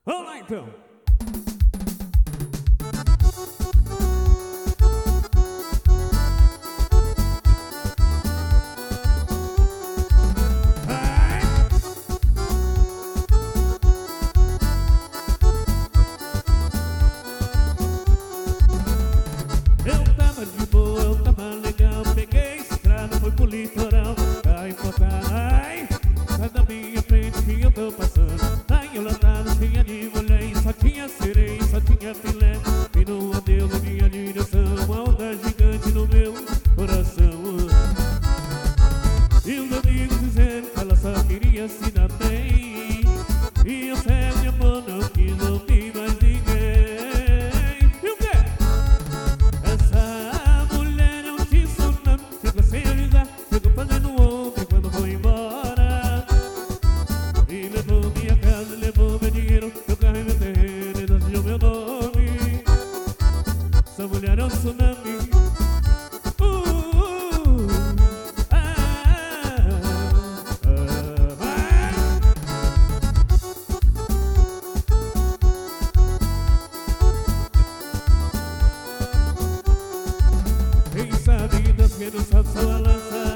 Vamos lá então. Eu tava de boa, eu tava legal. Peguei estrada, fui pro litoral. Aí ai, sai da minha frente que eu tô passando. Tá enlatado, tinha de mulher, só tinha sereia, só tinha filé. E não adeus na minha direção, uma onda gigante no meu coração. E os amigos dizendo que ela só queria se dar bem. E eu sério de amor não quis ouvir mais ninguém. E o quê? Essa mulher é um tsunami, chegou sem avisar, chegou fazendo ontem quando foi embora. E levou minha casa, levou meu dinheiro, meu carro e meu terreno, e desejou meu nome. Essa mulher é um tsunami. Quem sabe das que não sabe sua lança.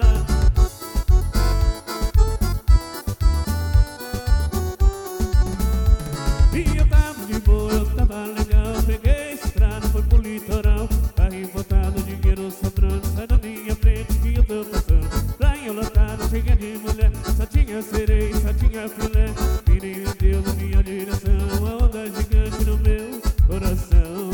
E eu tava de boa, eu tava legal. Peguei estrada, fui pro litoral. Carrinho botado, dinheiro sobrando. Sai da minha frente que eu tô passando. Praia lotada, cheia de mulher. Só tinha sereia, só tinha filé. E nem Deus na minha direção, a onda gigante no meu coração.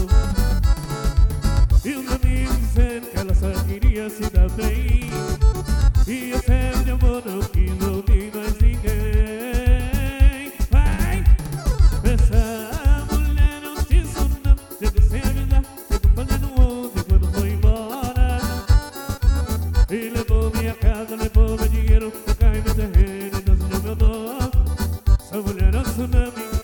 E os amigos dizendo que ela só queria se dar bem. E eu sério de amor não quis ouvir mais ninguém. Vai! Essa mulher não te tsunami, chegou sem avisar, chegou fazendo ontem quando foi embora. E levou minha casa, levou meu dinheiro, meu carro e meu terreno, e desejou meu nome. Essa mulher é um tsunami.